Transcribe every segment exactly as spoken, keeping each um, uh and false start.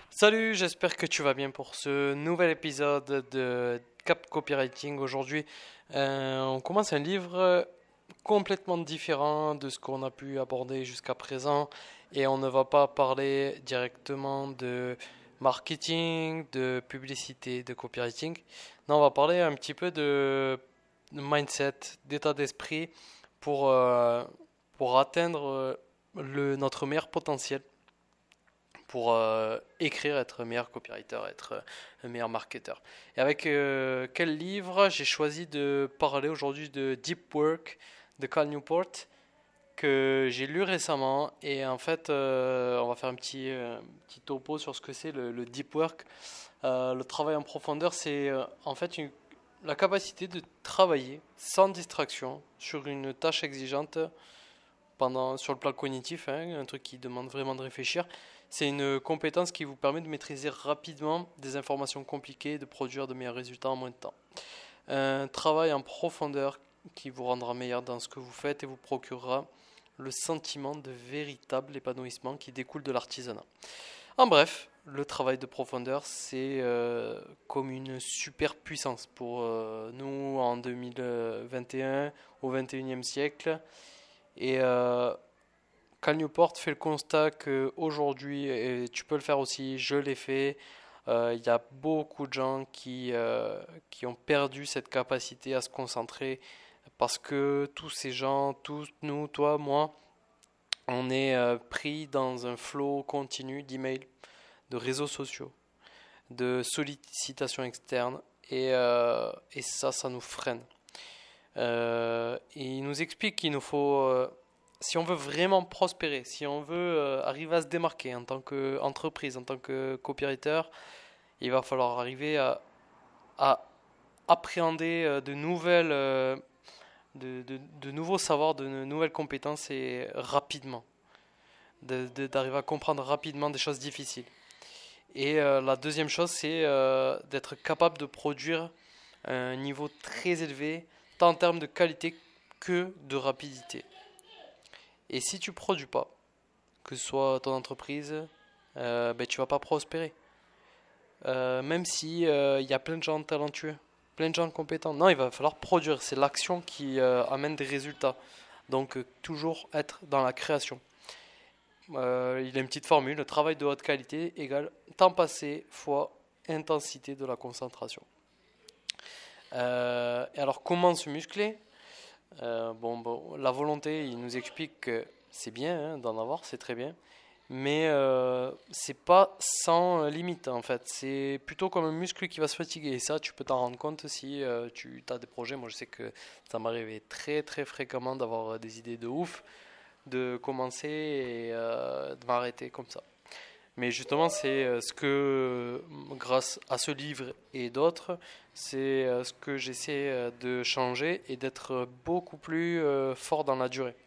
Salut, j'espère que tu vas bien pour ce nouvel épisode de Cap Copywriting. Aujourd'hui, euh, on commence un livre complètement différent de ce qu'on a pu aborder jusqu'à présent et on ne va pas parler directement de marketing, de publicité, de copywriting. Non, on va parler un petit peu de mindset, d'état d'esprit pour, euh, pour atteindre le, notre meilleur potentiel pour euh, écrire, être un meilleur copywriter, être euh, un meilleur marketeur. Et avec euh, quel livre j'ai choisi de parler aujourd'hui de Deep Work de Cal Newport que j'ai lu récemment. Et en fait, euh, on va faire un petit, euh, petit topo sur ce que c'est le, le Deep Work. Euh, le travail en profondeur, c'est euh, en fait une, la capacité de travailler sans distraction sur une tâche exigeante pendant, sur le plan cognitif, hein, un truc qui demande vraiment de réfléchir. C'est une compétence qui vous permet de maîtriser rapidement des informations compliquées et de produire de meilleurs résultats en moins de temps. Un travail en profondeur qui vous rendra meilleur dans ce que vous faites et vous procurera le sentiment de véritable épanouissement qui découle de l'artisanat. En bref, le travail de profondeur, c'est euh, comme une super puissance pour euh, nous en deux mille vingt et un, au vingt et unième siècle. Et euh, Cal Newport fait le constat qu'aujourd'hui, et tu peux le faire aussi, je l'ai fait, euh, il y a beaucoup de gens qui, euh, qui ont perdu cette capacité à se concentrer parce que tous ces gens, tous nous, toi, moi, on est euh, pris dans un flot continu d'emails, de réseaux sociaux, de sollicitations externes et, euh, et ça, ça nous freine. Euh, et il nous explique qu'il nous faut, euh, si on veut vraiment prospérer, si on veut euh, arriver à se démarquer en tant qu'entreprise, en tant que copywriter, il va falloir arriver à, à appréhender euh, de nouvelles, euh, de, de, de nouveaux savoirs, de nouvelles compétences et rapidement, de, de, d'arriver à comprendre rapidement des choses difficiles. Et euh, la deuxième chose, c'est euh, d'être capable de produire un niveau très élevé, tant en termes de qualité que de rapidité. Et si tu ne produis pas, que ce soit ton entreprise, euh, ben, tu ne vas pas prospérer. Euh, même si il euh, y a plein de gens talentueux, plein de gens compétents. Non, il va falloir produire. C'est l'action qui euh, amène des résultats. Donc, euh, toujours être dans la création. Euh, il y a une petite formule, le travail de haute qualité égale temps passé fois intensité de la concentration. Euh, et alors, comment se muscler? euh, bon, bon, la volonté, il nous explique que c'est bien hein, d'en avoir, c'est très bien, mais euh, c'est pas sans limite en fait. C'est plutôt comme un muscle qui va se fatiguer. Et ça, tu peux t'en rendre compte si euh, tu as des projets. Moi, je sais que ça m'arrivait très très fréquemment d'avoir des idées de ouf, de commencer et euh, de m'arrêter comme ça. Mais justement, c'est euh, ce que, grâce à ce livre et d'autres, c'est euh, ce que j'essaie euh, de changer et d'être beaucoup plus euh, fort dans la durée.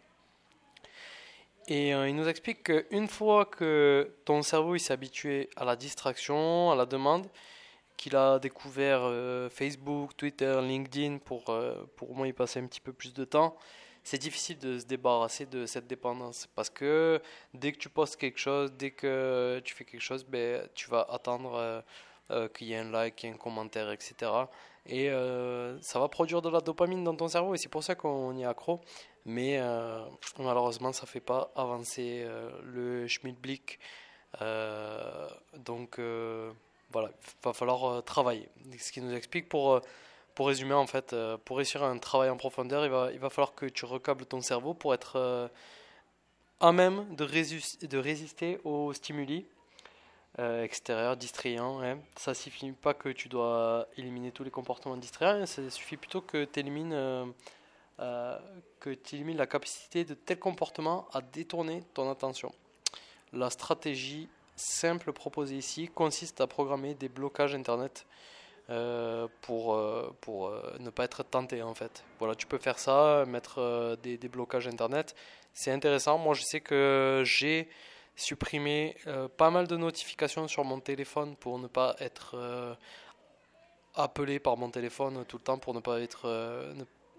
Et euh, il nous explique qu'une fois que ton cerveau il s'est habitué à la distraction, à la demande, qu'il a découvert euh, Facebook, Twitter, LinkedIn pour, euh, pour moi y passer un petit peu plus de temps, c'est difficile de se débarrasser de cette dépendance parce que dès que tu postes quelque chose, dès que tu fais quelque chose, ben, tu vas attendre euh, euh, qu'il y ait un like, qu'il y ait un commentaire, et cetera. Et euh, ça va produire de la dopamine dans ton cerveau et c'est pour ça qu'on y est accro. Mais euh, malheureusement, ça ne fait pas avancer euh, le schmilblick. Euh, donc euh, voilà, il va falloir euh, travailler. Ce qui nous explique pour... Euh, pour résumer, en fait, euh, pour réussir un travail en profondeur, il va, il va falloir que tu recables ton cerveau pour être euh, à même de, résus- de résister aux stimuli euh, extérieurs, distrayants. Hein. Ça ne suffit pas que tu dois éliminer tous les comportements distrayants, hein. Ça suffit plutôt que tu élimines, euh, euh, que tu élimines la capacité de tel comportement à détourner ton attention. La stratégie simple proposée ici consiste à programmer des blocages Internet euh, pour, euh, pour euh, ne pas être tenté en fait. Voilà, tu peux faire ça, mettre euh, des, des blocages internet. C'est intéressant. Moi, je sais que j'ai supprimé euh, pas mal de notifications sur mon téléphone pour ne pas être euh, appelé par mon téléphone tout le temps, pour ne pas être, euh, ne,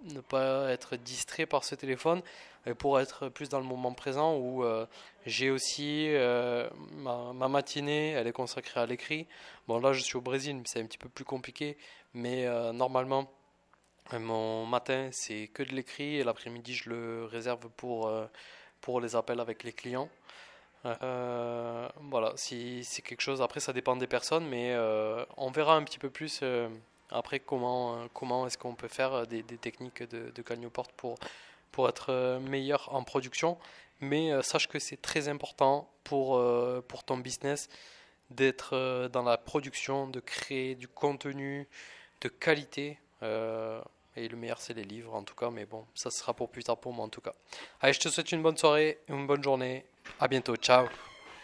ne pas être distrait par ce téléphone et pour être plus dans le moment présent où euh, j'ai aussi euh, ma, ma matinée, elle est consacrée à l'écrit. Bon, là, je suis au Brésil, mais c'est un petit peu plus compliqué, mais euh, normalement, mon matin, c'est que de l'écrit et l'après-midi, je le réserve pour, euh, pour les appels avec les clients. Euh, voilà, si c'est quelque chose, après ça dépend des personnes, mais euh, on verra un petit peu plus euh, après comment, euh, comment est-ce qu'on peut faire euh, des, des techniques de, de Cagnoport pour, pour être euh, meilleur en production. Mais euh, sache que c'est très important pour, euh, pour ton business d'être euh, dans la production, de créer du contenu de qualité. euh, et le meilleur, c'est les livres en tout cas, mais bon, ça sera pour plus tard pour moi en tout cas. Allez, je te souhaite une bonne soirée, une bonne journée. À bientôt, ciao.